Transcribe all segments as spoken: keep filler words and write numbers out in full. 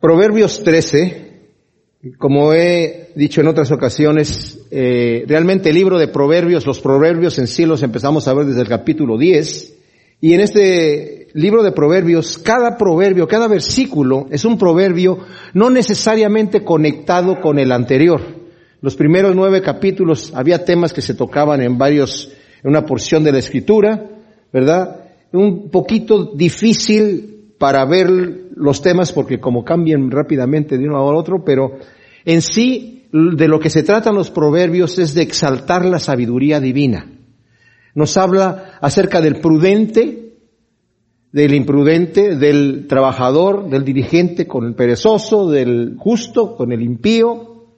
Proverbios trece, como he dicho en otras ocasiones, eh, realmente el libro de Proverbios, los Proverbios en sí los empezamos a ver desde el capítulo diez, y en este libro de Proverbios, cada proverbio, cada versículo es un proverbio no necesariamente conectado con el anterior. Los primeros nueve capítulos había temas que se tocaban en varios, en una porción de la Escritura, ¿verdad? Un poquito difícil para ver los temas porque como cambian rápidamente de uno a otro, pero en sí de lo que se tratan los proverbios es de exaltar la sabiduría divina. Nos habla acerca del prudente, del imprudente, del trabajador, del diligente con el perezoso, del justo con el impío,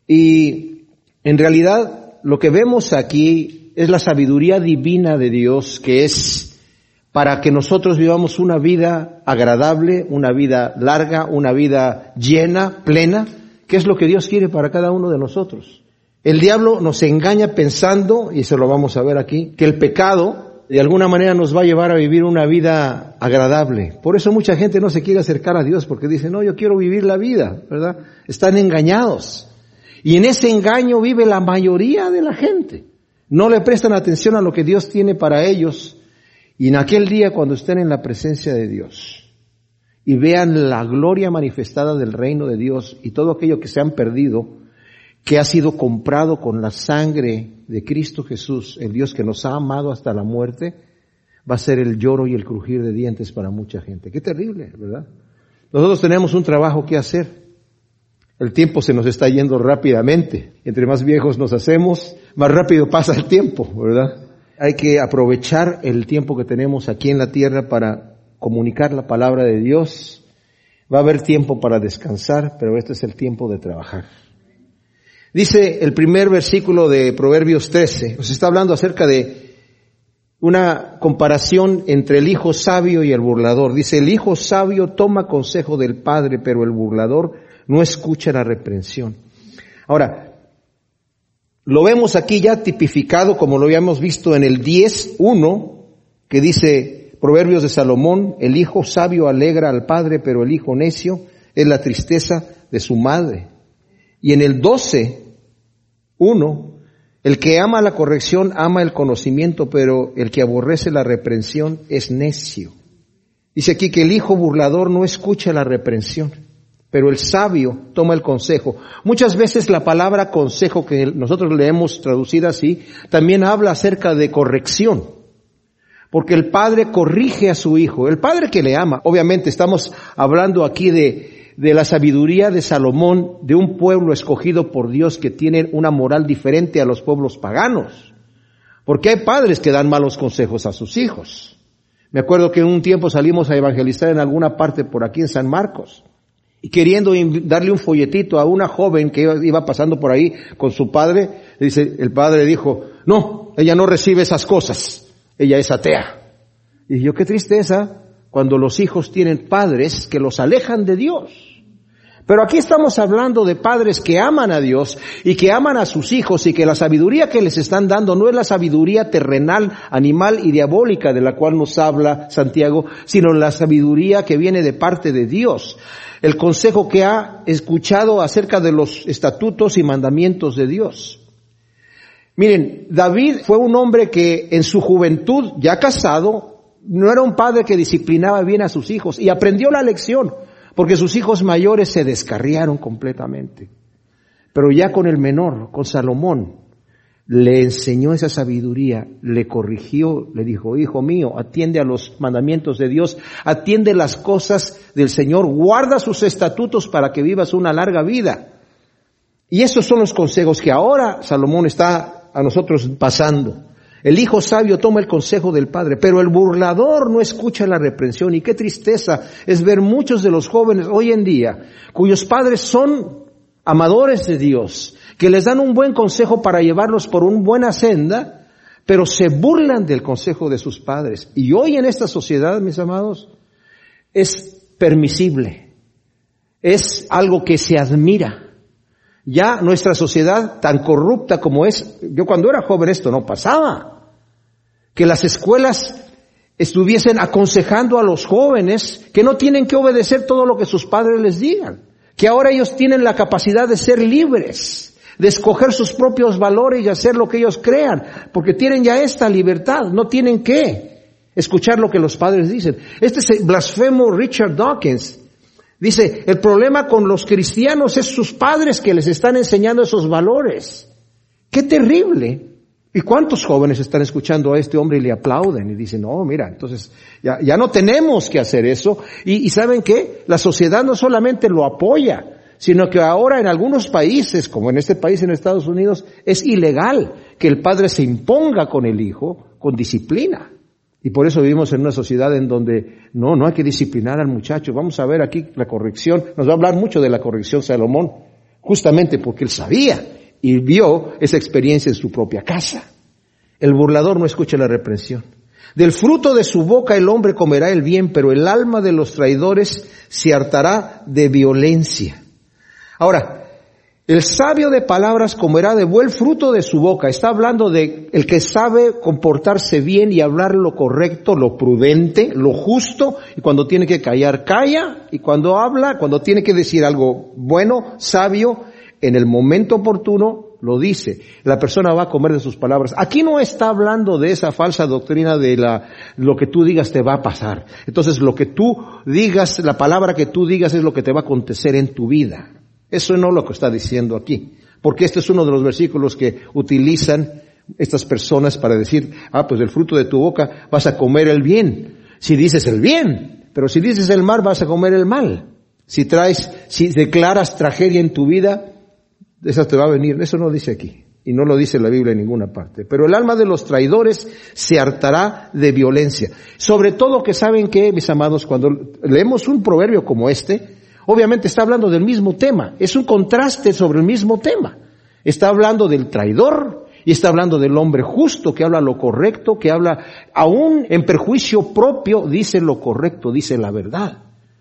y en realidad lo que vemos aquí es la sabiduría divina de Dios, que es para que nosotros vivamos una vida agradable, una vida larga, una vida llena, plena, que es lo que Dios quiere para cada uno de nosotros. El diablo nos engaña pensando, y eso lo vamos a ver aquí, que el pecado de alguna manera nos va a llevar a vivir una vida agradable. Por eso mucha gente no se quiere acercar a Dios, porque dice, no, yo quiero vivir la vida, ¿verdad? Están engañados. Y en ese engaño vive la mayoría de la gente. No le prestan atención a lo que Dios tiene para ellos. Y en aquel día, cuando estén en la presencia de Dios y vean la gloria manifestada del reino de Dios y todo aquello que se han perdido, que ha sido comprado con la sangre de Cristo Jesús, el Dios que nos ha amado hasta la muerte, va a ser el lloro y el crujir de dientes para mucha gente. Qué terrible, ¿verdad? Nosotros tenemos un trabajo que hacer. El tiempo se nos está yendo rápidamente. Entre más viejos nos hacemos, más rápido pasa el tiempo, ¿verdad? Hay que aprovechar el tiempo que tenemos aquí en la tierra para comunicar la palabra de Dios. Va a haber tiempo para descansar, pero este es el tiempo de trabajar. Dice el primer versículo de Proverbios trece, nos está hablando acerca de una comparación entre el hijo sabio y el burlador. Dice, el hijo sabio toma consejo del padre, pero el burlador no escucha la reprensión. Ahora, lo vemos aquí ya tipificado como lo habíamos visto en el diez uno, que dice Proverbios de Salomón, el hijo sabio alegra al padre, pero el hijo necio es la tristeza de su madre. Y en el doce uno, el que ama la corrección ama el conocimiento, pero el que aborrece la reprensión es necio. Dice aquí que el hijo burlador no escucha la reprensión, pero el sabio toma el consejo. Muchas veces la palabra consejo, que nosotros leemos traducida así, también habla acerca de corrección. Porque el padre corrige a su hijo, el padre que le ama. Obviamente estamos hablando aquí de, de la sabiduría de Salomón, de un pueblo escogido por Dios que tiene una moral diferente a los pueblos paganos. Porque hay padres que dan malos consejos a sus hijos. Me acuerdo que en un tiempo salimos a evangelizar en alguna parte por aquí en San Marcos. Y queriendo darle un folletito a una joven que iba pasando por ahí con su padre, dice, el padre dijo, no, ella no recibe esas cosas, ella es atea. Y yo, qué tristeza cuando los hijos tienen padres que los alejan de Dios. Pero aquí estamos hablando de padres que aman a Dios y que aman a sus hijos, y que la sabiduría que les están dando no es la sabiduría terrenal, animal y diabólica de la cual nos habla Santiago, sino la sabiduría que viene de parte de Dios. El consejo que ha escuchado acerca de los estatutos y mandamientos de Dios. Miren, David fue un hombre que en su juventud, ya casado, no era un padre que disciplinaba bien a sus hijos, y aprendió la lección, porque sus hijos mayores se descarriaron completamente. Pero ya con el menor, con Salomón, le enseñó esa sabiduría, le corrigió, le dijo, hijo mío, atiende a los mandamientos de Dios, atiende las cosas del Señor, guarda sus estatutos para que vivas una larga vida. Y esos son los consejos que ahora Salomón está a nosotros pasando. El hijo sabio toma el consejo del padre, pero el burlador no escucha la reprensión. Y qué tristeza es ver muchos de los jóvenes hoy en día, cuyos padres son amadores de Dios, que les dan un buen consejo para llevarlos por una buena senda, pero se burlan del consejo de sus padres. Y hoy en esta sociedad, mis amados, es permisible, es algo que se admira. Ya nuestra sociedad tan corrupta como es, yo cuando era joven esto no pasaba, que las escuelas estuviesen aconsejando a los jóvenes que no tienen que obedecer todo lo que sus padres les digan, que ahora ellos tienen la capacidad de ser libres, de escoger sus propios valores y hacer lo que ellos crean, porque tienen ya esta libertad, no tienen que escuchar lo que los padres dicen. Este es el blasfemo Richard Dawkins. Dice, el problema con los cristianos es sus padres que les están enseñando esos valores. ¡Qué terrible! ¿Y cuántos jóvenes están escuchando a este hombre y le aplauden? Y dicen, no, mira, entonces ya, ya no tenemos que hacer eso. Y, y ¿saben qué? La sociedad no solamente lo apoya, sino que ahora en algunos países, como en este país en Estados Unidos, es ilegal que el padre se imponga con el hijo con disciplina. Y por eso vivimos en una sociedad en donde no, no hay que disciplinar al muchacho. Vamos a ver aquí la corrección. Nos va a hablar mucho de la corrección Salomón, justamente porque él sabía y vio esa experiencia en su propia casa. El burlador no escucha la reprensión. Del fruto de su boca el hombre comerá el bien, pero el alma de los traidores se hartará de violencia. Ahora, el sabio de palabras comerá de buen fruto de su boca. Está hablando de el que sabe comportarse bien y hablar lo correcto, lo prudente, lo justo, y cuando tiene que callar, calla, y cuando habla, cuando tiene que decir algo bueno, sabio, en el momento oportuno, lo dice. La persona va a comer de sus palabras. Aquí no está hablando de esa falsa doctrina de la, lo que tú digas te va a pasar. Entonces, lo que tú digas, la palabra que tú digas es lo que te va a acontecer en tu vida. Eso no es lo que está diciendo aquí. Porque este es uno de los versículos que utilizan estas personas para decir, ah, pues del fruto de tu boca vas a comer el bien. Si dices el bien, pero si dices el mal vas a comer el mal. Si traes, si declaras tragedia en tu vida, esa te va a venir. Eso no dice aquí. Y no lo dice la Biblia en ninguna parte. Pero el alma de los traidores se hartará de violencia. Sobre todo que saben que, mis amados, cuando leemos un proverbio como este, obviamente está hablando del mismo tema. Es un contraste sobre el mismo tema. Está hablando del traidor y está hablando del hombre justo que habla lo correcto, que habla aún en perjuicio propio, dice lo correcto, dice la verdad.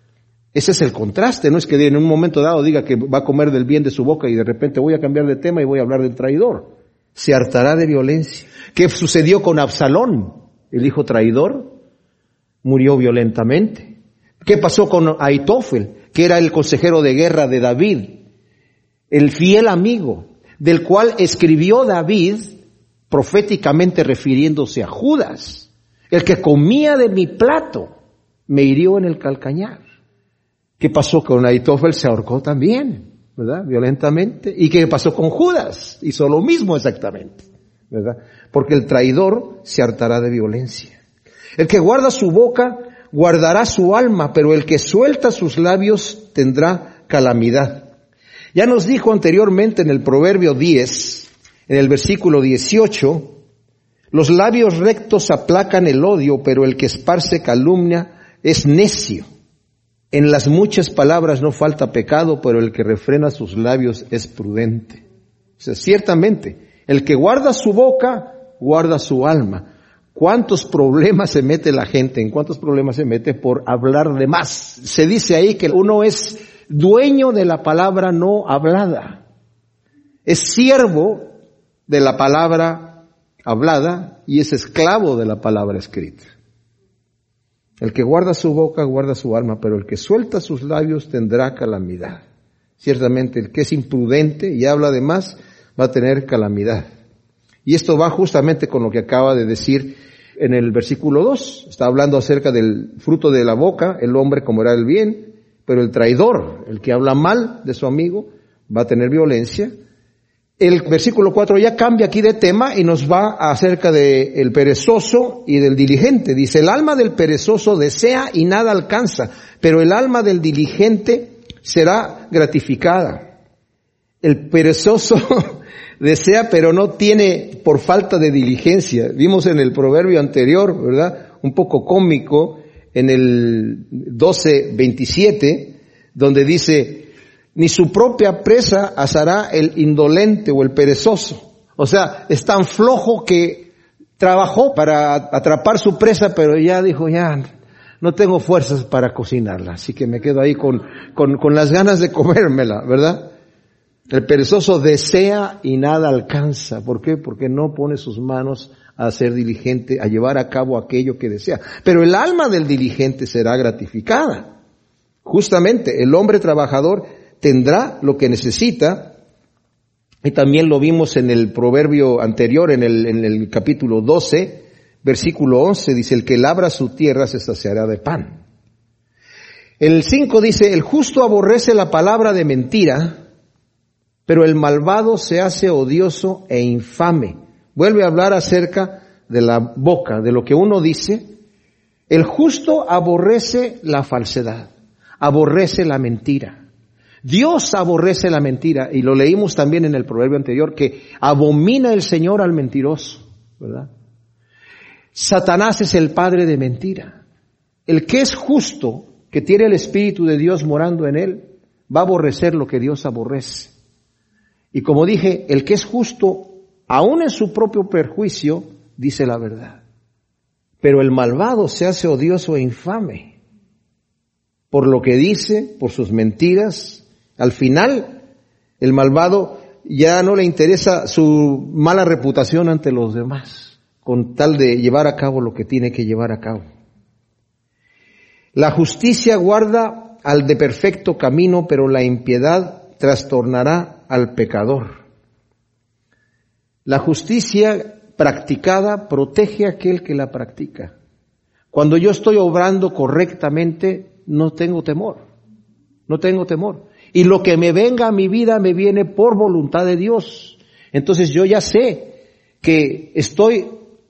Ese es el contraste, no es que en un momento dado diga que va a comer del bien de su boca y de repente voy a cambiar de tema y voy a hablar del traidor. Se hartará de violencia. ¿Qué sucedió con Absalón? El hijo traidor murió violentamente. ¿Qué pasó con Aitofel, que era el consejero de guerra de David, el fiel amigo, del cual escribió David proféticamente refiriéndose a Judas? El que comía de mi plato me hirió en el calcañar. ¿Qué pasó con Aitofel? Se ahorcó también, ¿verdad? Violentamente. ¿Y qué pasó con Judas? Hizo lo mismo exactamente, ¿verdad? Porque el traidor se hartará de violencia. El que guarda su boca guardará su alma, pero el que suelta sus labios tendrá calamidad. Ya nos dijo anteriormente en el Proverbio diez, en el versículo dieciocho, los labios rectos aplacan el odio, pero el que esparce calumnia es necio. En las muchas palabras no falta pecado, pero el que refrena sus labios es prudente. O sea, ciertamente, el que guarda su boca, guarda su alma. ¿Cuántos problemas se mete la gente? ¿En cuántos problemas se mete por hablar de más? Se dice ahí que uno es dueño de la palabra no hablada. Es siervo de la palabra hablada y es esclavo de la palabra escrita. El que guarda su boca, guarda su alma, pero el que suelta sus labios tendrá calamidad. Ciertamente, el que es imprudente y habla de más, va a tener calamidad. Y esto va justamente con lo que acaba de decir en el versículo dos. Está hablando acerca del fruto de la boca, el hombre comerá el bien, pero el traidor, el que habla mal de su amigo, va a tener violencia. El versículo cuatro ya cambia aquí de tema y nos va acerca de el perezoso y del diligente. Dice, el alma del perezoso desea y nada alcanza, pero el alma del diligente será gratificada. El perezoso desea, pero no tiene por falta de diligencia. Vimos en el proverbio anterior, ¿verdad? Un poco cómico, en el doce veintisiete, donde dice, ni su propia presa asará el indolente o el perezoso. O sea, es tan flojo que trabajó para atrapar su presa, pero ya dijo, ya no tengo fuerzas para cocinarla, así que me quedo ahí con, con, con las ganas de comérmela, ¿verdad? El perezoso desea y nada alcanza. ¿Por qué? Porque no pone sus manos a ser diligente, a llevar a cabo aquello que desea. Pero el alma del diligente será gratificada. Justamente, el hombre trabajador tendrá lo que necesita, y también lo vimos en el proverbio anterior, en el, en el capítulo doce, versículo once, dice, el que labra su tierra se saciará de pan. El cinco dice, el justo aborrece la palabra de mentira, pero el malvado se hace odioso e infame. Vuelve a hablar acerca de la boca, de lo que uno dice. El justo aborrece la falsedad, aborrece la mentira. Dios aborrece la mentira, y lo leímos también en el proverbio anterior, que abomina el Señor al mentiroso, ¿verdad? Satanás es el padre de mentira. El que es justo, que tiene el Espíritu de Dios morando en él, va a aborrecer lo que Dios aborrece. Y como dije, el que es justo, aún en su propio perjuicio, dice la verdad. Pero el malvado se hace odioso e infame por lo que dice, por sus mentiras. Al final, el malvado ya no le interesa su mala reputación ante los demás, con tal de llevar a cabo lo que tiene que llevar a cabo. La justicia guarda al de perfecto camino, pero la impiedad trastornará al pecador. La justicia practicada protege a aquel que la practica. Cuando yo estoy obrando correctamente, no tengo temor, no tengo temor. Y lo que me venga a mi vida me viene por voluntad de Dios. Entonces yo ya sé que estoy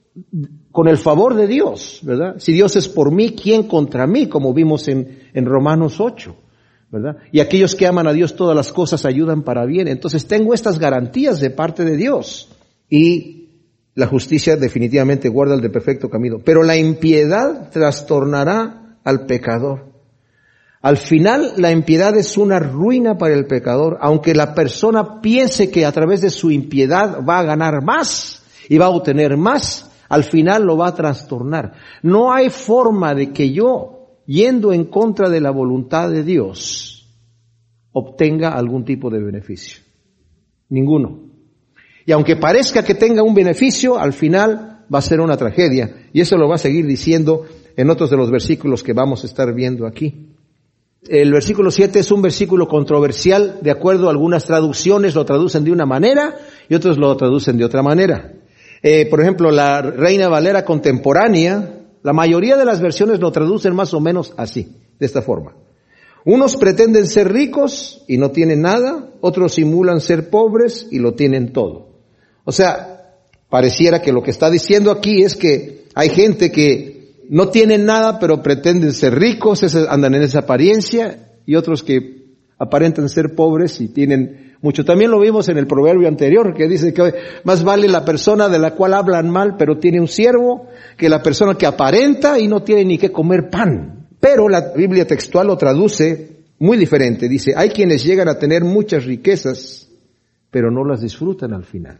con el favor de Dios, ¿verdad? Si Dios es por mí, ¿quién contra mí? Como vimos en, en Romanos ocho, ¿verdad? Y aquellos que aman a Dios, todas las cosas ayudan para bien. Entonces tengo estas garantías de parte de Dios. Y la justicia definitivamente guarda el de perfecto camino. Pero la impiedad trastornará al pecador. Al final, la impiedad es una ruina para el pecador, aunque la persona piense que a través de su impiedad va a ganar más y va a obtener más, al final lo va a trastornar. No hay forma de que yo, yendo en contra de la voluntad de Dios, obtenga algún tipo de beneficio. Ninguno. Y aunque parezca que tenga un beneficio, al final va a ser una tragedia. Y eso lo va a seguir diciendo en otros de los versículos que vamos a estar viendo aquí. El versículo siete es un versículo controversial. De acuerdo a algunas traducciones lo traducen de una manera y otros lo traducen de otra manera. Eh, por ejemplo, la Reina Valera contemporánea, la mayoría de las versiones lo traducen más o menos así, de esta forma. Unos pretenden ser ricos y no tienen nada, otros simulan ser pobres y lo tienen todo. O sea, pareciera que lo que está diciendo aquí es que hay gente que no tienen nada, pero pretenden ser ricos, andan en esa apariencia, y otros que aparentan ser pobres y tienen mucho. También lo vimos en el proverbio anterior, que dice que más vale la persona de la cual hablan mal, pero tiene un siervo, que la persona que aparenta y no tiene ni qué comer pan. Pero la Biblia textual lo traduce muy diferente. Dice, hay quienes llegan a tener muchas riquezas, pero no las disfrutan al final.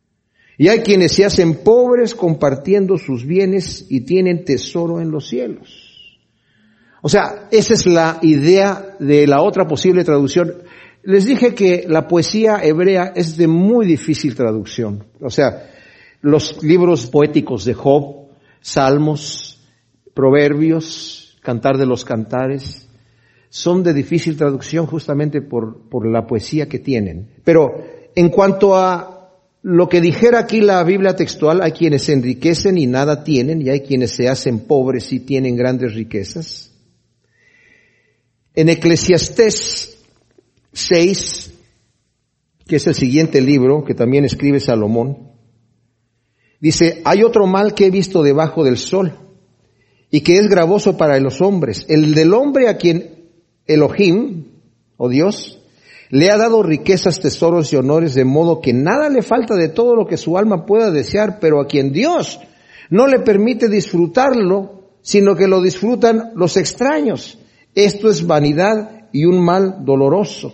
Y hay quienes se hacen pobres compartiendo sus bienes y tienen tesoro en los cielos. O sea, esa es la idea de la otra posible traducción. Les dije que la poesía hebrea es de muy difícil traducción. O sea, los libros poéticos de Job, Salmos, Proverbios, Cantar de los Cantares, son de difícil traducción justamente por, por la poesía que tienen. Pero en cuanto a lo que dijera aquí la Biblia textual, hay quienes se enriquecen y nada tienen, y hay quienes se hacen pobres y tienen grandes riquezas. En Eclesiastés seis, que es el siguiente libro que también escribe Salomón, dice, hay otro mal que he visto debajo del sol, y que es gravoso para los hombres, el del hombre a quien Elohim, o Dios, le ha dado riquezas, tesoros y honores, de modo que nada le falta de todo lo que su alma pueda desear, pero a quien Dios no le permite disfrutarlo, sino que lo disfrutan los extraños. Esto es vanidad y un mal doloroso.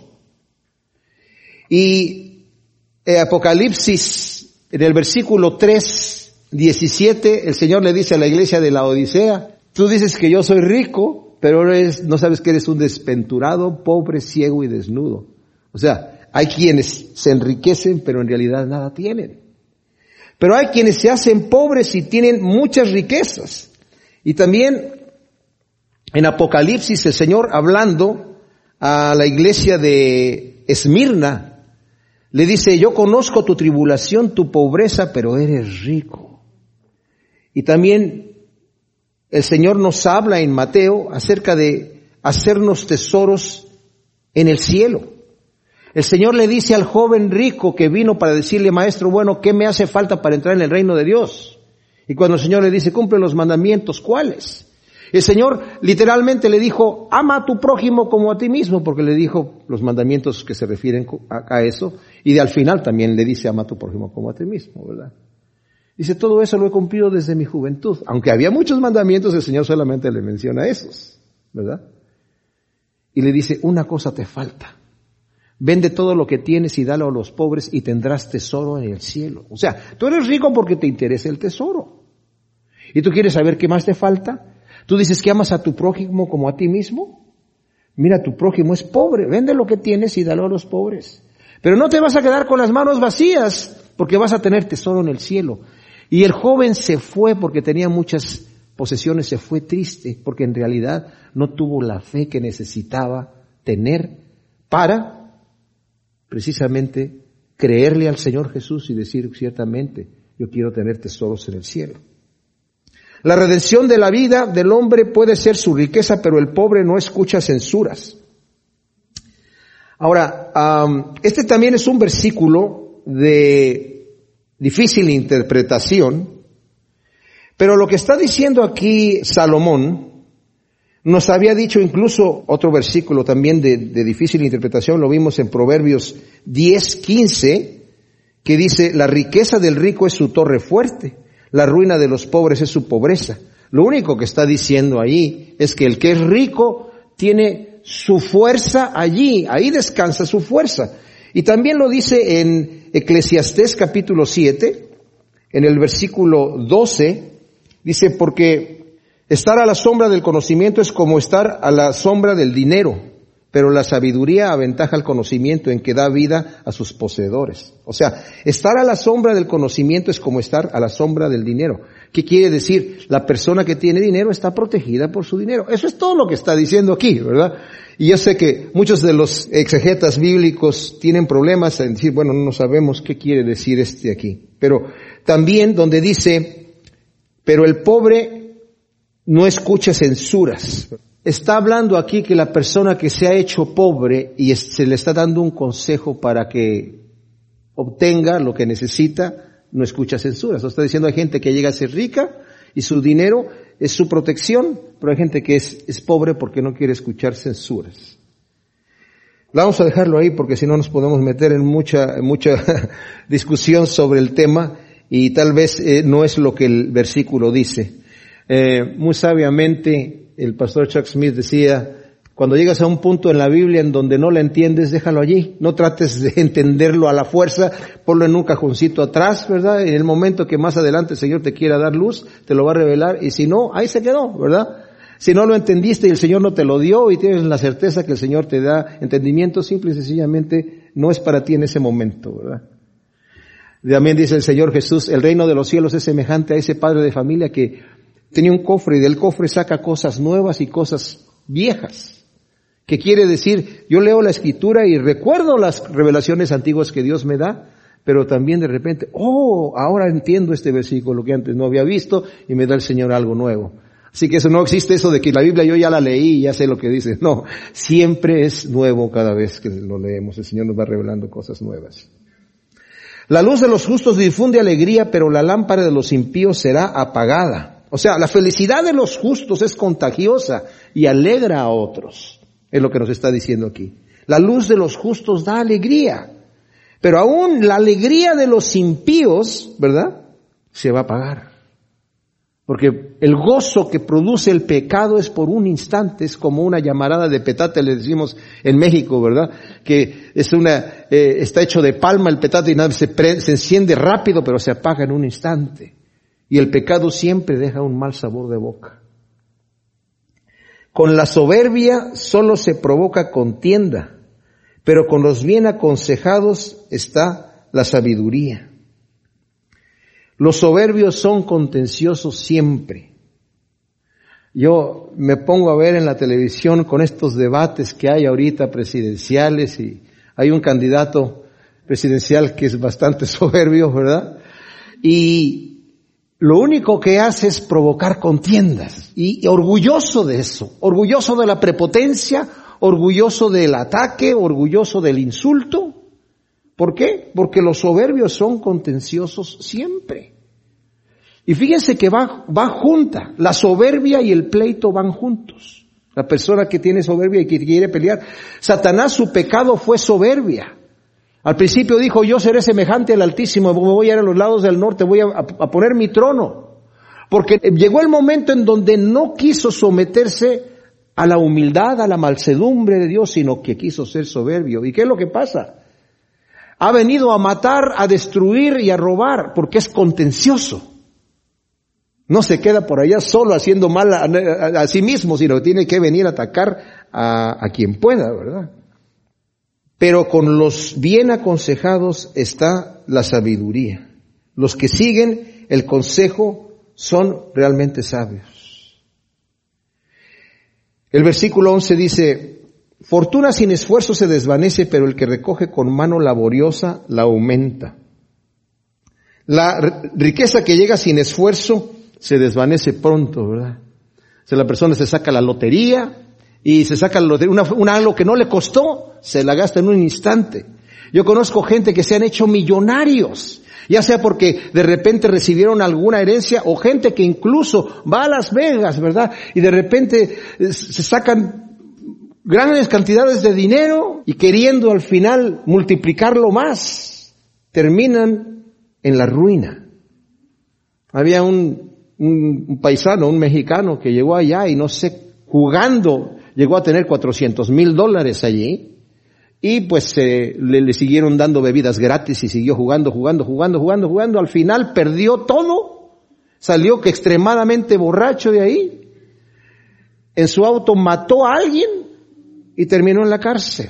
Y en Apocalipsis, en el versículo tres, diecisiete, el Señor le dice a la iglesia de la Odisea, tú dices que yo soy rico, pero eres, no sabes que eres un desventurado, pobre, ciego y desnudo. O sea, hay quienes se enriquecen, pero en realidad nada tienen. Pero hay quienes se hacen pobres y tienen muchas riquezas. Y también en Apocalipsis el Señor, hablando a la iglesia de Esmirna, le dice, yo conozco tu tribulación, tu pobreza, pero eres rico. Y también el Señor nos habla en Mateo acerca de hacernos tesoros en el cielo. El Señor le dice al joven rico que vino para decirle, maestro, bueno, ¿qué me hace falta para entrar en el reino de Dios? Y cuando el Señor le dice, cumple los mandamientos, ¿cuáles? El Señor literalmente le dijo, ama a tu prójimo como a ti mismo, porque le dijo los mandamientos que se refieren a, a eso, y de al final también le dice, ama a tu prójimo como a ti mismo, ¿verdad? Dice, todo eso lo he cumplido desde mi juventud. Aunque había muchos mandamientos, el Señor solamente le menciona esos, ¿verdad? Y le dice, una cosa te falta. Vende todo lo que tienes y dalo a los pobres y tendrás tesoro en el cielo. O sea, tú eres rico porque te interesa el tesoro. ¿Y tú quieres saber qué más te falta? Tú dices que amas a tu prójimo como a ti mismo. Mira, tu prójimo es pobre. Vende lo que tienes y dalo a los pobres. Pero no te vas a quedar con las manos vacías porque vas a tener tesoro en el cielo. Y el joven se fue porque tenía muchas posesiones, se fue triste porque en realidad no tuvo la fe que necesitaba tener para precisamente creerle al Señor Jesús y decir ciertamente, yo quiero tener tesoros en el cielo. La redención de la vida del hombre puede ser su riqueza, pero el pobre no escucha censuras. Ahora, um, este también es un versículo de difícil interpretación, pero lo que está diciendo aquí Salomón, nos había dicho incluso otro versículo también de, de difícil interpretación, lo vimos en Proverbios diez, quince, que dice, la riqueza del rico es su torre fuerte, la ruina de los pobres es su pobreza. Lo único que está diciendo ahí es que el que es rico tiene su fuerza allí, ahí descansa su fuerza. Y también lo dice en Eclesiastés capítulo siete, en el versículo doce, dice, porque estar a la sombra del conocimiento es como estar a la sombra del dinero, pero la sabiduría aventaja el conocimiento en que da vida a sus poseedores. O sea, estar a la sombra del conocimiento es como estar a la sombra del dinero. ¿Qué quiere decir? La persona que tiene dinero está protegida por su dinero. Eso es todo lo que está diciendo aquí, ¿verdad? Y yo sé que muchos de los exegetas bíblicos tienen problemas en decir, bueno, no sabemos qué quiere decir este aquí. Pero también donde dice, pero el pobre no escucha censuras. Está hablando aquí que la persona que se ha hecho pobre y se le está dando un consejo para que obtenga lo que necesita, no escucha censuras. O está diciendo, hay gente que llega a ser rica y su dinero es su protección, pero hay gente que es, es pobre porque no quiere escuchar censuras. Vamos a dejarlo ahí porque si no nos podemos meter en mucha, mucha discusión sobre el tema y tal vez eh, no es lo que el versículo dice. Eh, muy sabiamente el pastor Chuck Smith decía, cuando llegas a un punto en la Biblia en donde no la entiendes, déjalo allí, no trates de entenderlo a la fuerza, ponlo en un cajoncito atrás, ¿verdad? En el momento que más adelante el Señor te quiera dar luz, te lo va a revelar, y si no, ahí se quedó, ¿verdad? Si no lo entendiste y el Señor no te lo dio y tienes la certeza que el Señor te da entendimiento, simple y sencillamente no es para ti en ese momento, ¿verdad? También dice el Señor Jesús, el reino de los cielos es semejante a ese padre de familia que tenía un cofre y del cofre saca cosas nuevas y cosas viejas. ¿Qué quiere decir? Yo leo la Escritura y recuerdo las revelaciones antiguas que Dios me da, pero también de repente, oh, ahora entiendo este versículo que antes no había visto y me da el Señor algo nuevo. Así que eso no existe eso de que la Biblia yo ya la leí y ya sé lo que dice. No, siempre es nuevo cada vez que lo leemos. El Señor nos va revelando cosas nuevas. La luz de los justos difunde alegría, pero la lámpara de los impíos será apagada. O sea, la felicidad de los justos es contagiosa y alegra a otros. Es lo que nos está diciendo aquí. La luz de los justos da alegría, pero aún la alegría de los impíos, ¿verdad?, se va a apagar. Porque el gozo que produce el pecado es por un instante, es como una llamarada de petate, le decimos en México, ¿verdad? Que es una, eh, está hecho de palma el petate y nada, se, pre, se enciende rápido, pero se apaga en un instante. Y el pecado siempre deja un mal sabor de boca. Con la soberbia solo se provoca contienda, pero con los bien aconsejados está la sabiduría. Los soberbios son contenciosos siempre. Yo me pongo a ver en la televisión con estos debates que hay ahorita presidenciales y hay un candidato presidencial que es bastante soberbio, ¿verdad? Y lo único que hace es provocar contiendas y, y orgulloso de eso, orgulloso de la prepotencia, orgulloso del ataque, orgulloso del insulto. ¿Por qué? Porque los soberbios son contenciosos siempre. Y fíjense que va, va junta, la soberbia y el pleito van juntos. La persona que tiene soberbia y que quiere pelear. Satanás, su pecado fue soberbia. Al principio dijo, yo seré semejante al Altísimo, me voy a ir a los lados del norte, voy a, a poner mi trono. Porque llegó el momento en donde no quiso someterse a la humildad, a la mansedumbre de Dios, sino que quiso ser soberbio. ¿Y qué es lo que pasa? Ha venido a matar, a destruir y a robar, porque es contencioso. No se queda por allá solo haciendo mal a, a, a sí mismo, sino que tiene que venir a atacar a, a quien pueda, ¿verdad? Pero con los bien aconsejados está la sabiduría. Los que siguen el consejo son realmente sabios. El versículo once dice, fortuna sin esfuerzo se desvanece, pero el que recoge con mano laboriosa la aumenta. La riqueza que llega sin esfuerzo se desvanece pronto, ¿verdad? O sea, la persona se saca la lotería y se saca la lotería, una, una algo que no le costó, se la gasta en un instante. Yo conozco gente que se han hecho millonarios, ya sea porque de repente recibieron alguna herencia o gente que incluso va a Las Vegas, ¿verdad? Y de repente se sacan grandes cantidades de dinero y queriendo al final multiplicarlo más, terminan en la ruina. Había un Un paisano, un mexicano que llegó allá y no sé, jugando, llegó a tener cuatrocientos mil dólares allí y pues eh, le, le siguieron dando bebidas gratis y siguió jugando, jugando, jugando, jugando, jugando. Al final perdió todo, salió que extremadamente borracho de ahí, en su auto mató a alguien y terminó en la cárcel.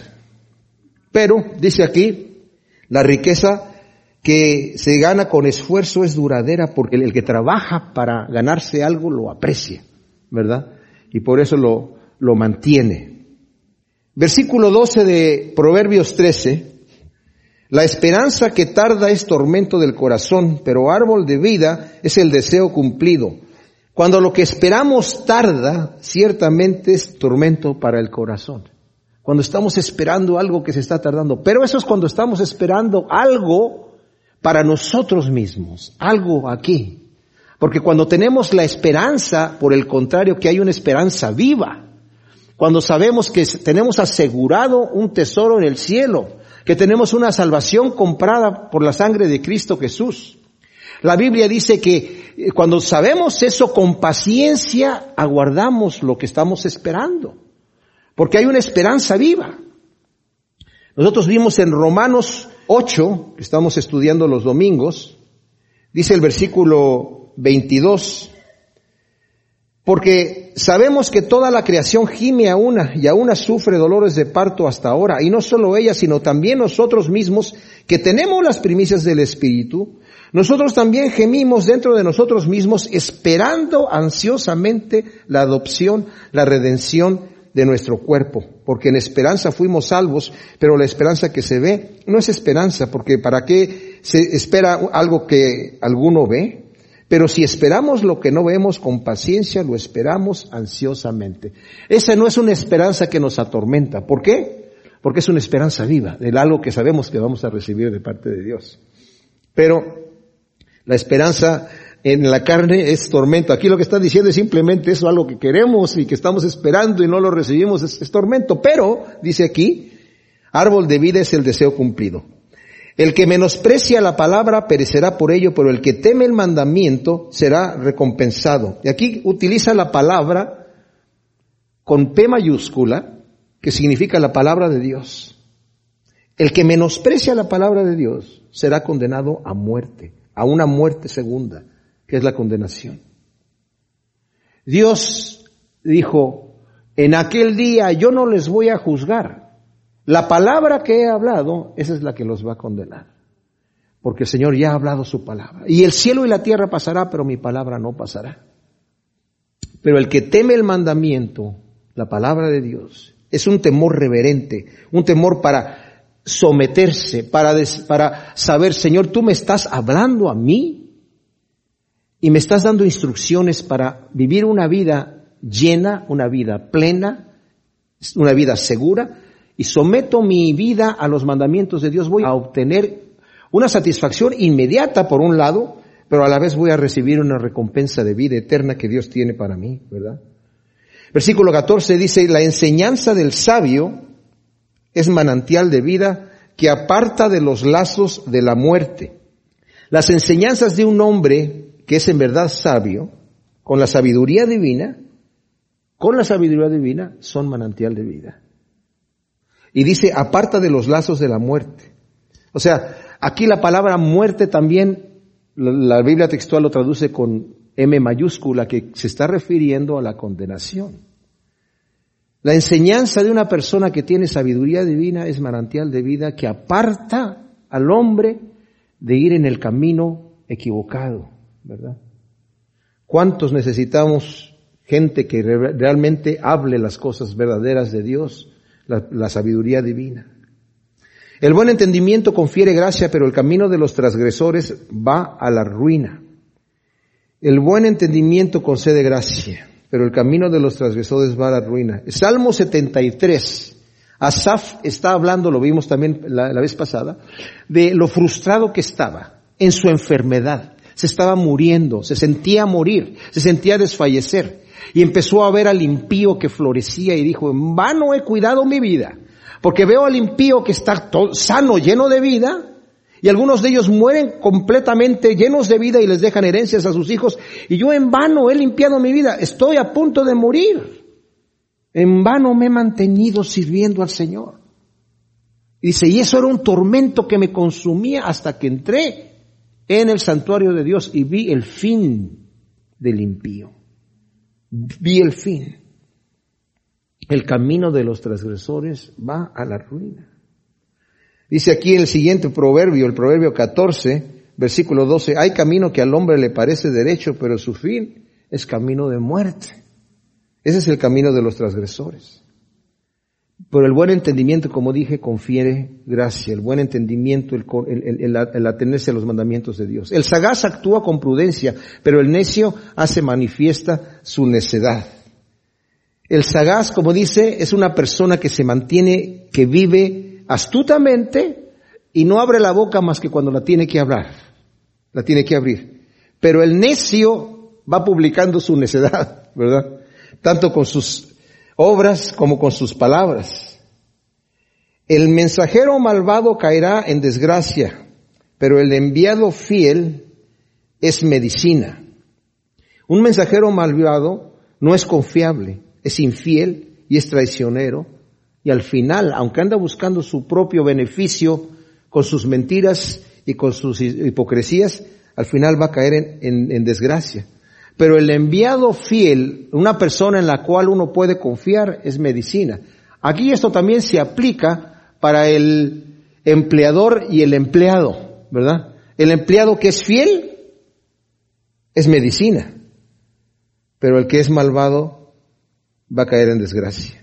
Pero, dice aquí, la riqueza que se gana con esfuerzo es duradera porque el que trabaja para ganarse algo lo aprecia, ¿verdad? Y por eso lo, lo mantiene. Versículo doce de Proverbios trece, la esperanza que tarda es tormento del corazón, pero árbol de vida es el deseo cumplido. Cuando lo que esperamos tarda, ciertamente es tormento para el corazón. Cuando estamos esperando algo que se está tardando, pero eso es cuando estamos esperando algo para nosotros mismos, algo aquí. Porque cuando tenemos la esperanza, por el contrario, que hay una esperanza viva, cuando sabemos que tenemos asegurado un tesoro en el cielo, que tenemos una salvación comprada por la sangre de Cristo Jesús. La Biblia dice que cuando sabemos eso con paciencia, aguardamos lo que estamos esperando, porque hay una esperanza viva. Nosotros vimos en Romanos ocho, que estamos estudiando los domingos, dice el versículo veintidós, porque sabemos que toda la creación gime a una y a una sufre dolores de parto hasta ahora, y no solo ella, sino también nosotros mismos, que tenemos las primicias del Espíritu, nosotros también gemimos dentro de nosotros mismos, esperando ansiosamente la adopción, la redención de nuestro cuerpo, porque en esperanza fuimos salvos, pero la esperanza que se ve no es esperanza, porque ¿para qué se espera algo que alguno ve? Pero si esperamos lo que no vemos con paciencia, lo esperamos ansiosamente. Esa no es una esperanza que nos atormenta. ¿Por qué? Porque es una esperanza viva, de algo que sabemos que vamos a recibir de parte de Dios. Pero la esperanza en la carne es tormento. Aquí lo que está diciendo es simplemente eso, algo que queremos y que estamos esperando y no lo recibimos, es, es tormento. Pero, dice aquí, árbol de vida es el deseo cumplido. El que menosprecia la palabra perecerá por ello, pero el que teme el mandamiento será recompensado. Y aquí utiliza la palabra con P mayúscula, que significa la palabra de Dios. El que menosprecia la palabra de Dios será condenado a muerte, a una muerte segunda, que es la condenación. Dios dijo, en aquel día yo no les voy a juzgar. La palabra que he hablado, esa es la que los va a condenar. porque el Señor ya ha hablado su palabra. Y el cielo y la tierra pasará, pero mi palabra no pasará. Pero el que teme el mandamiento, la palabra de Dios, es un temor reverente, un temor para someterse, para, des, para saber, Señor, tú me estás hablando a mí y me estás dando instrucciones para vivir una vida llena, una vida plena, una vida segura, y someto mi vida a los mandamientos de Dios. Voy a obtener una satisfacción inmediata por un lado, pero a la vez voy a recibir una recompensa de vida eterna que Dios tiene para mí, ¿verdad? Versículo catorce dice, la enseñanza del sabio es manantial de vida que aparta de los lazos de la muerte. Las enseñanzas de un hombre que es en verdad sabio, con la sabiduría divina, con la sabiduría divina son manantial de vida. Y dice, aparta de los lazos de la muerte. O sea, aquí la palabra muerte también, la, la Biblia textual lo traduce con M mayúscula, que se está refiriendo a la condenación. La enseñanza de una persona que tiene sabiduría divina es manantial de vida que aparta al hombre de ir en el camino equivocado, ¿verdad? ¿Cuántos necesitamos gente que re- realmente hable las cosas verdaderas de Dios, la, la sabiduría divina? El buen entendimiento confiere gracia, pero el camino de los transgresores va a la ruina. El buen entendimiento concede gracia, pero el camino de los transgresores va a la ruina. Salmo setenta y tres. Asaf está hablando, lo vimos también la, la vez pasada, de lo frustrado que estaba en su enfermedad. Se estaba muriendo, se sentía morir, se sentía desfallecer. Y empezó a ver al impío que florecía y dijo, en vano he cuidado mi vida, porque veo al impío que está todo, sano, lleno de vida, y algunos de ellos mueren completamente llenos de vida y les dejan herencias a sus hijos, y yo en vano he limpiado mi vida, estoy a punto de morir. En vano me he mantenido sirviendo al Señor. Y dice, y eso era un tormento que me consumía hasta que entré en el santuario de Dios y vi el fin del impío. Vi el fin. El camino de los transgresores va a la ruina. Dice aquí el siguiente proverbio, el proverbio catorce, versículo doce, hay camino que al hombre le parece derecho, pero su fin es camino de muerte. Ese es el camino de los transgresores. Pero el buen entendimiento, como dije, confiere gracia. El buen entendimiento, el, el, el, el atenerse a los mandamientos de Dios. El sagaz actúa con prudencia, pero el necio hace manifiesta su necedad. El sagaz, como dice, es una persona que se mantiene, que vive astutamente y no abre la boca más que cuando la tiene que hablar, la tiene que abrir. Pero el necio va publicando su necedad, ¿verdad? Tanto con sus obras como con sus palabras. El mensajero malvado caerá en desgracia, pero el enviado fiel es medicina. Un mensajero malvado no es confiable, es infiel y es traicionero. Y al final, aunque anda buscando su propio beneficio con sus mentiras y con sus hipocresías, al final va a caer en, en, en desgracia. Pero el enviado fiel, una persona en la cual uno puede confiar, es medicina. Aquí esto también se aplica para el empleador y el empleado, ¿verdad? El empleado que es fiel es medicina, pero el que es malvado va a caer en desgracia.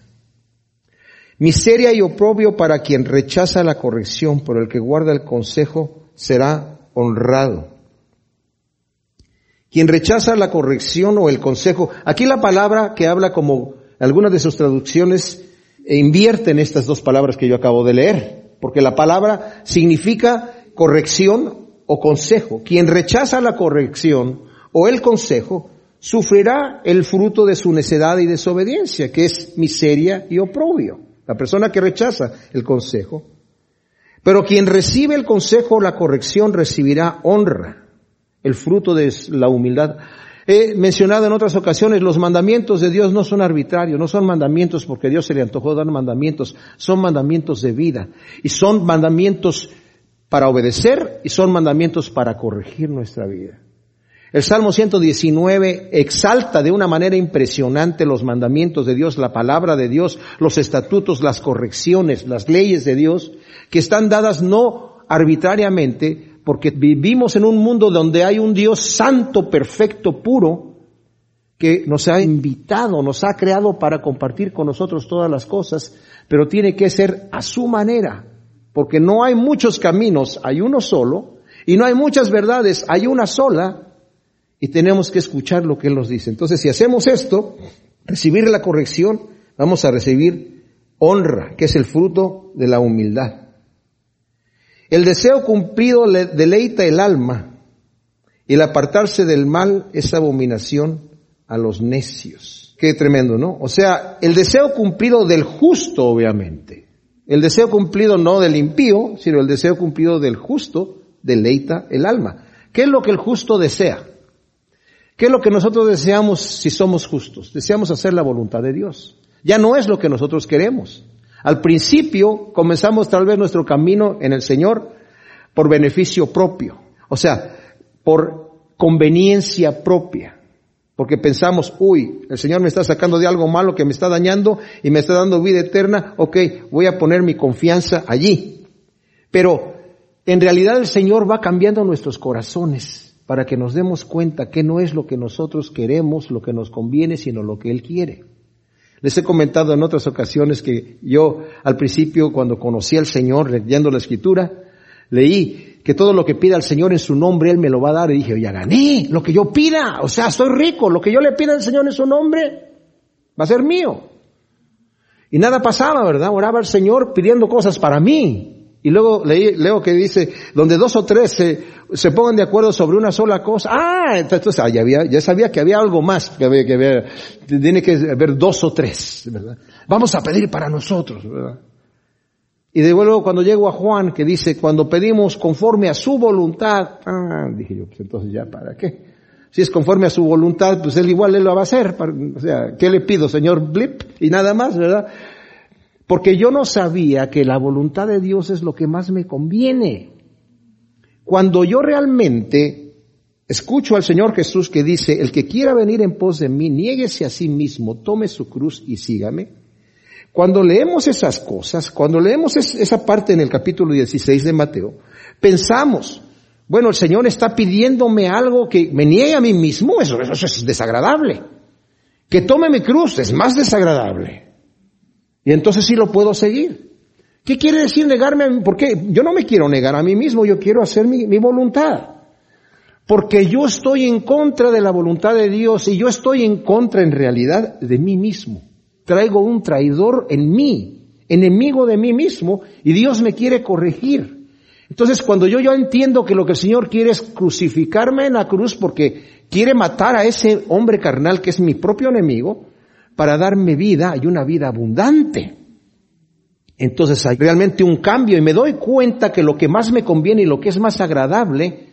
Miseria y oprobio para quien rechaza la corrección, pero el que guarda el consejo será honrado. Quien rechaza la corrección o el consejo, aquí la palabra que habla como algunas de sus traducciones invierten estas dos palabras que yo acabo de leer, porque la palabra significa corrección o consejo. Quien rechaza la corrección o el consejo sufrirá el fruto de su necedad y desobediencia, que es miseria y oprobio. La persona que rechaza el consejo. Pero quien recibe el consejo o la corrección recibirá honra, el fruto de la humildad. He mencionado en otras ocasiones, los mandamientos de Dios no son arbitrarios, no son mandamientos porque Dios se le antojó dar mandamientos, son mandamientos de vida. Y son mandamientos para obedecer y son mandamientos para corregir nuestra vida. El Salmo ciento diecinueve exalta de una manera impresionante los mandamientos de Dios, la palabra de Dios, los estatutos, las correcciones, las leyes de Dios, que están dadas no arbitrariamente porque vivimos en un mundo donde hay un Dios santo, perfecto, puro, que nos ha invitado, nos ha creado para compartir con nosotros todas las cosas, pero tiene que ser a su manera, porque no hay muchos caminos, hay uno solo, y no hay muchas verdades, hay una sola, y tenemos que escuchar lo que Él nos dice. Entonces, si hacemos esto, recibir la corrección, vamos a recibir honra, que es el fruto de la humildad. El deseo cumplido le deleita el alma, y el apartarse del mal es abominación a los necios. Qué tremendo, ¿no? O sea, el deseo cumplido del justo, obviamente. El deseo cumplido no del impío, sino el deseo cumplido del justo deleita el alma. ¿Qué es lo que el justo desea? ¿Qué es lo que nosotros deseamos si somos justos? Deseamos hacer la voluntad de Dios. Ya no es lo que nosotros queremos. Al principio comenzamos tal vez nuestro camino en el Señor por beneficio propio. O sea, por conveniencia propia. Porque pensamos, uy, el Señor me está sacando de algo malo que me está dañando y me está dando vida eterna. Ok, voy a poner mi confianza allí. Pero en realidad el Señor va cambiando nuestros corazones para que nos demos cuenta que no es lo que nosotros queremos, lo que nos conviene, sino lo que Él quiere. Les he comentado en otras ocasiones que yo al principio, cuando conocí al Señor, leyendo la Escritura, leí que todo lo que pida al Señor en su nombre, Él me lo va a dar. Y dije, ya gané lo que yo pida. O sea, soy rico. Lo que yo le pida al Señor en su nombre va a ser mío. Y nada pasaba, ¿verdad? Oraba al Señor pidiendo cosas para mí. Y luego leí, leo que dice, donde dos o tres se, se pongan de acuerdo sobre una sola cosa. Ah, entonces ah, ya, había, ya sabía que había algo más, que había, que había, tiene que haber dos o tres, ¿verdad? Vamos a pedir para nosotros, ¿verdad? Y de luego cuando llego a Juan, que dice, cuando pedimos conforme a su voluntad, ah, dije yo, pues entonces ya, ¿para qué? Si es conforme a su voluntad, pues Él igual Él lo va a hacer. O sea, ¿qué le pido, Señor? Blip, y nada más, ¿verdad? Porque yo no sabía que la voluntad de Dios es lo que más me conviene. Cuando yo realmente escucho al Señor Jesús que dice, el que quiera venir en pos de mí, niéguese a sí mismo, tome su cruz y sígame. Cuando leemos esas cosas, cuando leemos es, esa parte en el capítulo dieciséis de Mateo, pensamos, bueno, el Señor está pidiéndome algo que me niegue a mí mismo, eso, eso, eso es desagradable. Que tome mi cruz es más desagradable. Y entonces sí lo puedo seguir. ¿Qué quiere decir negarme a mí? Porque yo no me quiero negar a mí mismo, yo quiero hacer mi, mi voluntad. Porque yo estoy en contra de la voluntad de Dios y yo estoy en contra en realidad de mí mismo. Traigo un traidor en mí, enemigo de mí mismo, y Dios me quiere corregir. Entonces, cuando yo, yo entiendo que lo que el Señor quiere es crucificarme en la cruz porque quiere matar a ese hombre carnal que es mi propio enemigo para darme vida y una vida abundante. Entonces hay realmente un cambio y me doy cuenta que lo que más me conviene y lo que es más agradable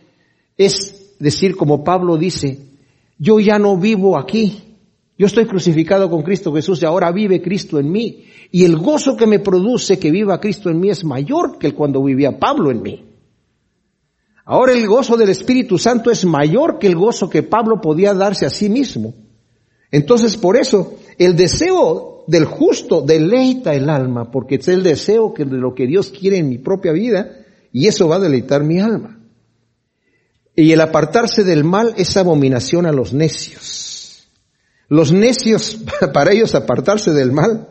es decir, como Pablo dice, yo ya no vivo aquí. Yo estoy crucificado con Cristo Jesús y ahora vive Cristo en mí. Y el gozo que me produce que viva Cristo en mí es mayor que el cuando vivía Pablo en mí. Ahora el gozo del Espíritu Santo es mayor que el gozo que Pablo podía darse a sí mismo. Entonces, por eso, el deseo del justo deleita el alma, porque es el deseo que de lo que Dios quiere en mi propia vida, y eso va a deleitar mi alma. Y el apartarse del mal es abominación a los necios. Los necios, para ellos apartarse del mal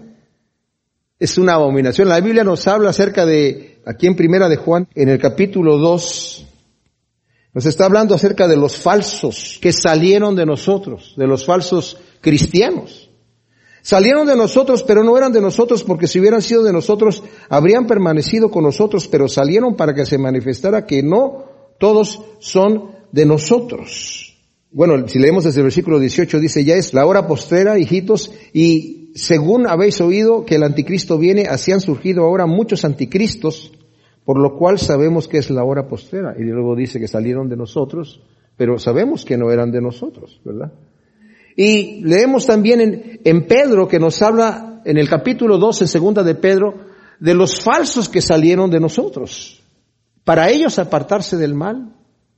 es una abominación. La Biblia nos habla acerca de, aquí en Primera de Juan, en el capítulo dos, nos está hablando acerca de los falsos que salieron de nosotros, de los falsos cristianos. Salieron de nosotros, pero no eran de nosotros, porque si hubieran sido de nosotros, habrían permanecido con nosotros, pero salieron para que se manifestara que no todos son de nosotros. Bueno, si leemos desde el versículo dieciocho, dice, ya es la hora postrera, hijitos, y según habéis oído que el anticristo viene, así han surgido ahora muchos anticristos, por lo cual sabemos que es la hora postrera. Y luego dice que salieron de nosotros, pero sabemos que no eran de nosotros, ¿verdad? Y leemos también en, en Pedro, que nos habla en el capítulo dos, en segunda de Pedro, de los falsos que salieron de nosotros. Para ellos apartarse del mal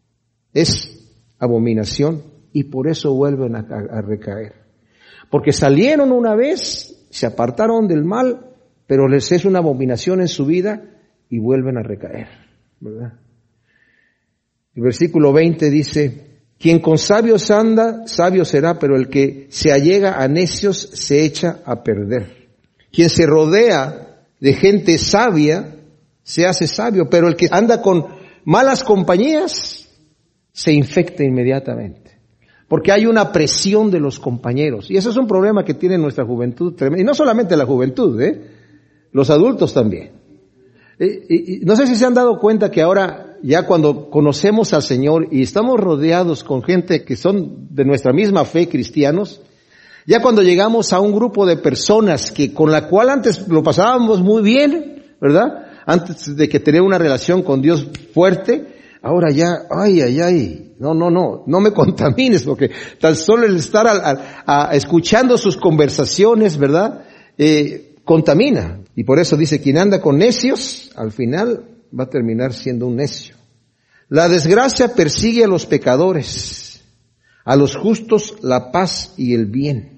es abominación y por eso vuelven a, a, a recaer. Porque salieron una vez, se apartaron del mal, pero les es una abominación en su vida y vuelven a recaer, ¿verdad? El versículo veinte dice, quien con sabios anda, sabio será, pero el que se allega a necios se echa a perder. Quien se rodea de gente sabia, se hace sabio, pero el que anda con malas compañías, se infecta inmediatamente. Porque hay una presión de los compañeros. Y eso es un problema que tiene nuestra juventud tremendo. Y no solamente la juventud, ¿eh? Los adultos también. Y, y, no sé si se han dado cuenta que ahora, ya cuando conocemos al Señor y estamos rodeados con gente que son de nuestra misma fe, cristianos, ya cuando llegamos a un grupo de personas que con la cual antes lo pasábamos muy bien, ¿verdad? Antes de que tener una relación con Dios fuerte, ahora ya, ay, ay, ay, no, no, no, no me contamines, porque tan solo el estar a, a, a, escuchando sus conversaciones, ¿verdad? Eh, contamina. Y por eso dice, quien anda con necios, al final va a terminar siendo un necio. La desgracia persigue a los pecadores, a los justos la paz y el bien.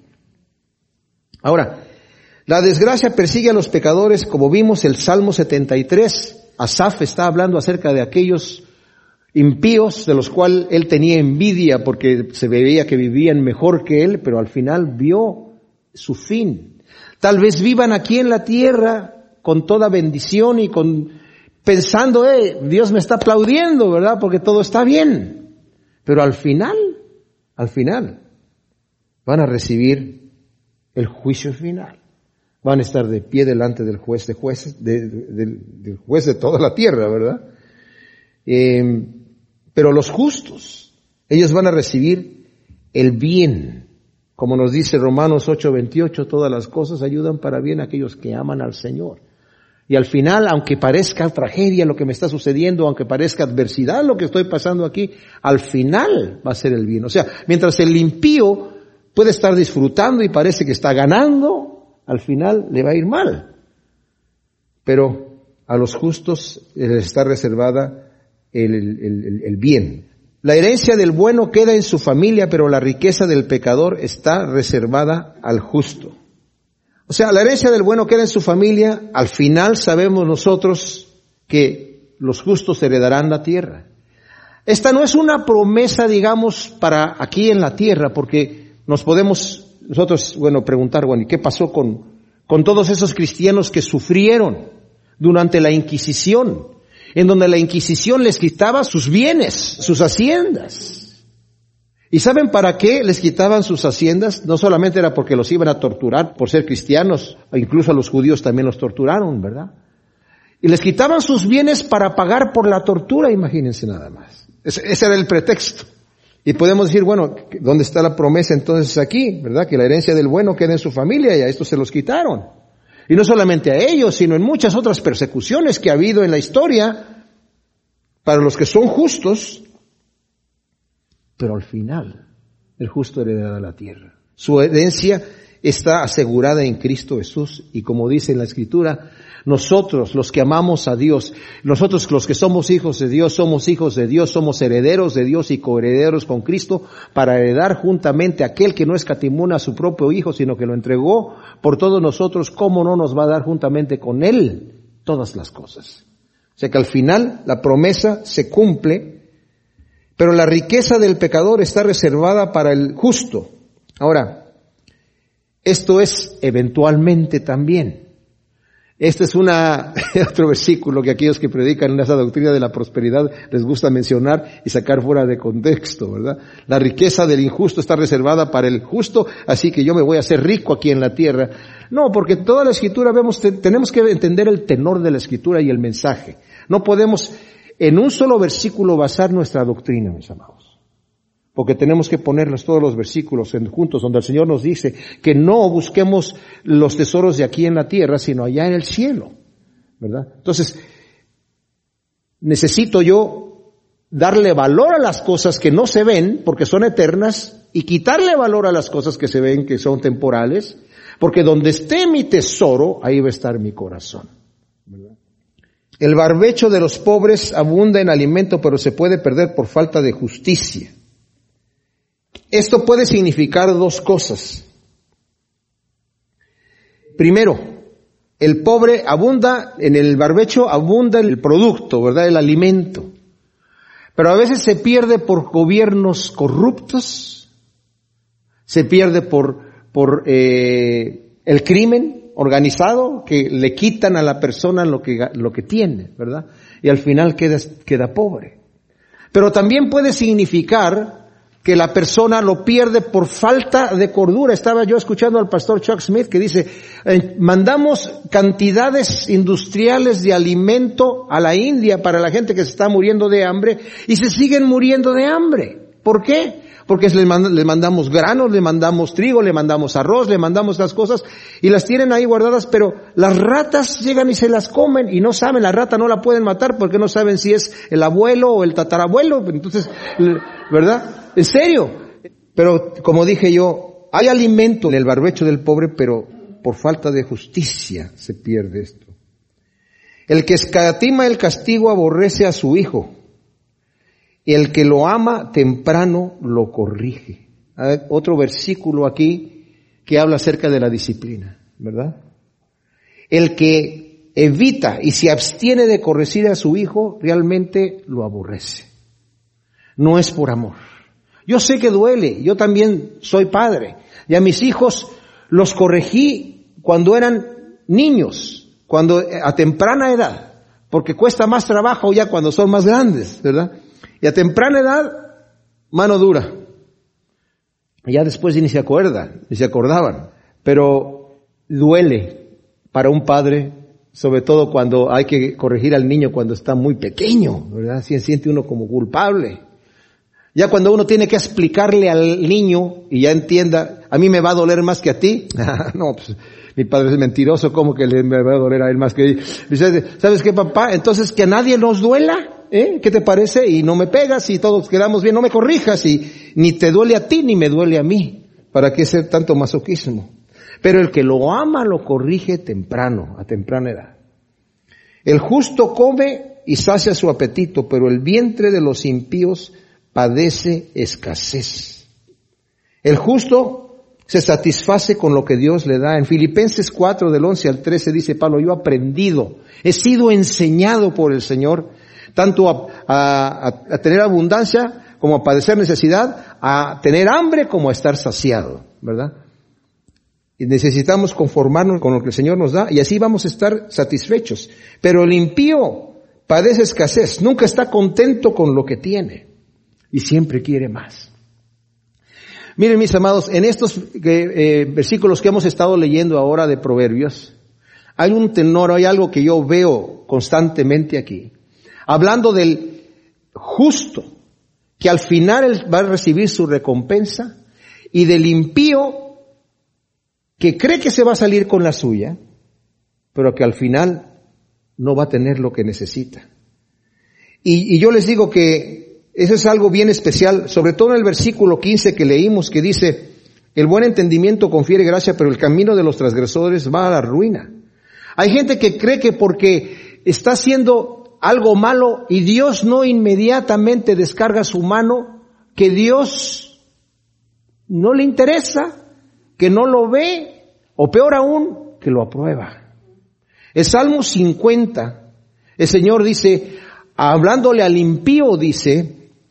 Ahora, la desgracia persigue a los pecadores, como vimos el Salmo setenta y tres, Asaf está hablando acerca de aquellos impíos de los cuales él tenía envidia porque se veía que vivían mejor que él, pero al final vio su fin. Tal vez vivan aquí en la tierra con toda bendición y con pensando, eh, Dios me está aplaudiendo, ¿verdad? Porque todo está bien. Pero al final, al final, van a recibir el juicio final. Van a estar de pie delante del juez de jueces, de, de, de, del juez de toda la tierra, ¿verdad? Eh, pero los justos, ellos van a recibir el bien. Como nos dice Romanos ocho veintiocho, todas las cosas ayudan para bien a aquellos que aman al Señor. Y al final, aunque parezca tragedia lo que me está sucediendo, aunque parezca adversidad lo que estoy pasando aquí, al final va a ser el bien. O sea, mientras el impío puede estar disfrutando y parece que está ganando, al final le va a ir mal. Pero a los justos les está reservada el, el, el, el bien. La herencia del bueno queda en su familia, pero la riqueza del pecador está reservada al justo. O sea, la herencia del bueno queda en su familia, al final sabemos nosotros que los justos heredarán la tierra. Esta no es una promesa, digamos, para aquí en la tierra, porque nos podemos nosotros, bueno, preguntar, bueno, ¿y qué pasó con, con todos esos cristianos que sufrieron durante la Inquisición? En donde la Inquisición les quitaba sus bienes, sus haciendas. ¿Y saben para qué les quitaban sus haciendas? No solamente era porque los iban a torturar por ser cristianos, incluso a los judíos también los torturaron, ¿verdad? Y les quitaban sus bienes para pagar por la tortura, imagínense nada más. Ese, ese era el pretexto. Y podemos decir, bueno, ¿dónde está la promesa entonces aquí? ¿Verdad? Que la herencia del bueno queda en su familia y a estos se los quitaron. Y no solamente a ellos, sino en muchas otras persecuciones que ha habido en la historia para los que son justos, pero al final el justo heredará la tierra. Su herencia está asegurada en Cristo Jesús y como dice en la Escritura, nosotros los que amamos a Dios, nosotros los que somos hijos de Dios, somos hijos de Dios, somos herederos de Dios y coherederos con Cristo para heredar juntamente a aquel que no escatimó a su propio Hijo, sino que lo entregó por todos nosotros, ¿cómo no nos va a dar juntamente con Él todas las cosas? O sea que al final la promesa se cumple, pero la riqueza del pecador está reservada para el justo. Ahora, esto es eventualmente también. Este es una, otro versículo que aquellos que predican en esa doctrina de la prosperidad les gusta mencionar y sacar fuera de contexto, ¿verdad? La riqueza del injusto está reservada para el justo, así que yo me voy a hacer rico aquí en la tierra. No, porque toda la Escritura vemos, te, tenemos que entender el tenor de la Escritura y el mensaje. No podemos en un solo versículo basar nuestra doctrina, mis amados. Porque tenemos que ponerlos todos los versículos en, juntos, donde el Señor nos dice que no busquemos los tesoros de aquí en la tierra, sino allá en el cielo, ¿verdad? Entonces, necesito yo darle valor a las cosas que no se ven, porque son eternas, y quitarle valor a las cosas que se ven, que son temporales, porque donde esté mi tesoro, ahí va a estar mi corazón, ¿verdad? El barbecho de los pobres abunda en alimento, pero se puede perder por falta de justicia. Esto puede significar dos cosas. Primero, el pobre abunda, en el barbecho abunda el producto, ¿verdad? El alimento. Pero a veces se pierde por gobiernos corruptos, se pierde por, por eh, el crimen organizado, que le quitan a la persona lo que, lo que tiene, ¿verdad? Y al final queda, queda pobre. Pero también puede significar que la persona lo pierde por falta de cordura. Estaba yo escuchando al pastor Chuck Smith que dice, eh, mandamos cantidades industriales de alimento a la India para la gente que se está muriendo de hambre y se siguen muriendo de hambre. ¿Por qué? Porque le, mand- le mandamos granos, le mandamos trigo, le mandamos arroz, le mandamos las cosas y las tienen ahí guardadas, pero las ratas llegan y se las comen y no saben, la rata no la pueden matar porque no saben si es el abuelo o el tatarabuelo. Entonces, ¿verdad? En serio. Pero como dije yo, hay alimento en el barbecho del pobre, pero por falta de justicia se pierde esto. El que escatima el castigo aborrece a su hijo, y el que lo ama temprano lo corrige. Hay otro versículo aquí que habla acerca de la disciplina, ¿verdad? El que evita y se abstiene de corregir a su hijo realmente lo aborrece. No es por amor. Yo sé que duele, yo también soy padre, y a mis hijos los corregí cuando eran niños, cuando a temprana edad, porque cuesta más trabajo ya cuando son más grandes, ¿verdad? Y a temprana edad, mano dura. Y ya después ni se acuerdan, ni se acordaban, pero duele para un padre, sobre todo cuando hay que corregir al niño cuando está muy pequeño, ¿verdad? Se siente uno como culpable. Ya cuando uno tiene que explicarle al niño y ya entienda, a mí me va a doler más que a ti. No, pues mi padre es mentiroso, ¿cómo que le me va a doler a él más que a él? Dice, ¿sabes qué, papá? Entonces que a nadie nos duela, ¿eh? ¿Qué te parece? Y no me pegas y todos quedamos bien, no me corrijas y ni te duele a ti ni me duele a mí. ¿Para qué ser tanto masoquismo? Pero el que lo ama lo corrige temprano, a temprana edad. El justo come y sacia su apetito, pero el vientre de los impíos padece escasez. El justo se satisface con lo que Dios le da. En Filipenses cuatro, del once al trece, dice Pablo, yo he aprendido, he sido enseñado por el Señor, tanto a, a, a tener abundancia como a padecer necesidad, a tener hambre como a estar saciado, ¿verdad? Y necesitamos conformarnos con lo que el Señor nos da y así vamos a estar satisfechos. Pero el impío padece escasez, nunca está contento con lo que tiene. Y siempre quiere más. Miren, mis amados, en estos eh, versículos que hemos estado leyendo ahora de Proverbios, hay un tenor, hay algo que yo veo constantemente aquí. Hablando del justo, que al final él va a recibir su recompensa, y del impío, que cree que se va a salir con la suya, pero que al final no va a tener lo que necesita. Y, y yo les digo que eso es algo bien especial, sobre todo en el versículo quince que leímos, que dice, el buen entendimiento confiere gracia, pero el camino de los transgresores va a la ruina. Hay gente que cree que porque está haciendo algo malo y Dios no inmediatamente descarga su mano, que Dios no le interesa, que no lo ve, o peor aún, que lo aprueba. El Salmo cincuenta, el Señor dice, hablándole al impío, dice,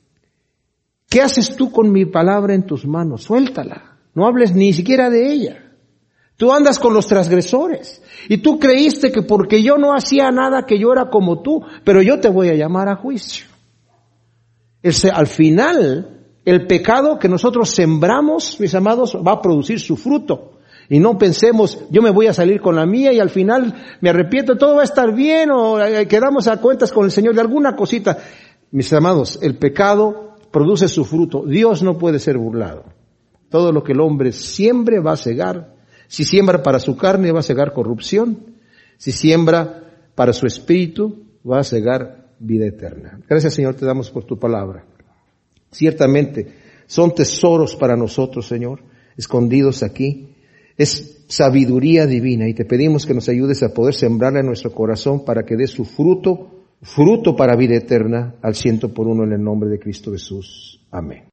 ¿qué haces tú con mi palabra en tus manos? Suéltala. No hables ni siquiera de ella. Tú andas con los transgresores. Y tú creíste que porque yo no hacía nada, que yo era como tú, pero yo te voy a llamar a juicio. Ese, al final, el pecado que nosotros sembramos, mis amados, va a producir su fruto. Y no pensemos, yo me voy a salir con la mía y al final me arrepiento, todo va a estar bien o quedamos a cuentas con el Señor de alguna cosita. Mis amados, el pecado produce su fruto. Dios no puede ser burlado. Todo lo que el hombre siembre va a cegar. Si siembra para su carne va a cegar corrupción. Si siembra para su espíritu va a cegar vida eterna. Gracias, Señor, te damos por tu palabra. Ciertamente son tesoros para nosotros, Señor, escondidos aquí. Es sabiduría divina y te pedimos que nos ayudes a poder sembrarla en nuestro corazón para que dé su fruto fruto para vida eterna al ciento por uno en el nombre de Cristo Jesús. Amén.